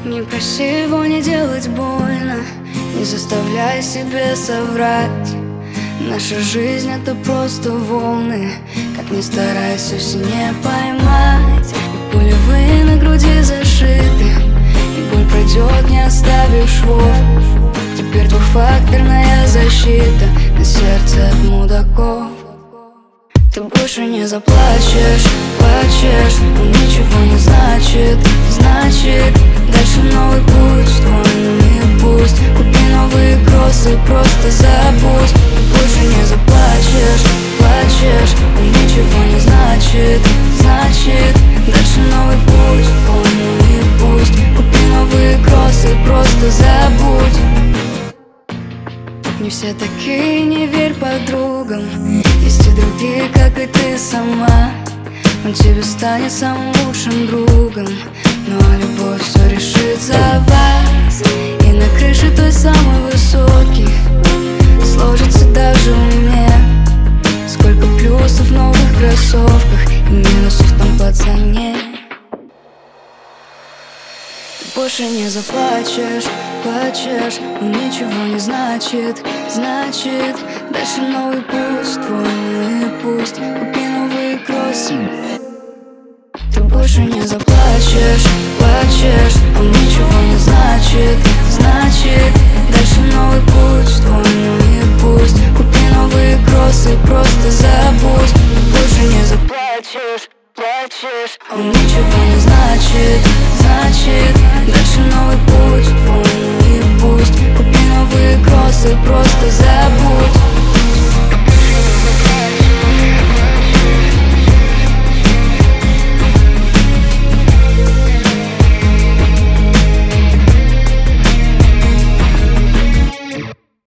Не проси его не делать больно, не заставляй себе соврать. Наша жизнь — это просто волны, как ни старайся, все не поймать. И пулевые на груди зашиты, и боль пройдет, не оставив швов. Теперь двухфакторная защита на сердце от мудаков. Ты больше не заплачешь, плачешь, но ничего не значит, значит. Дальше новый путь твой, ну и пусть. Купи новые кроссы, просто забудь. Ты больше не заплачешь, плачешь, но ничего не значит, значит. Дальше новый путь твой, ну и пусть. Купи новые кроссы, просто забудь. Не все такие, не верь подругам. Есть и другие, как и ты сама. Он тебе станет самым лучшим другом, но любовь все решит за вас. И на крыше той самой высокий сложится даже у меня. Сколько плюсов в новых кроссовках и минусов там по цене. Больше не заплачешь, плачешь, но ничего не значит, значит. Дальше новый путь твой, ну и пусть. Купи новые кроссы. Ты больше не заплачешь,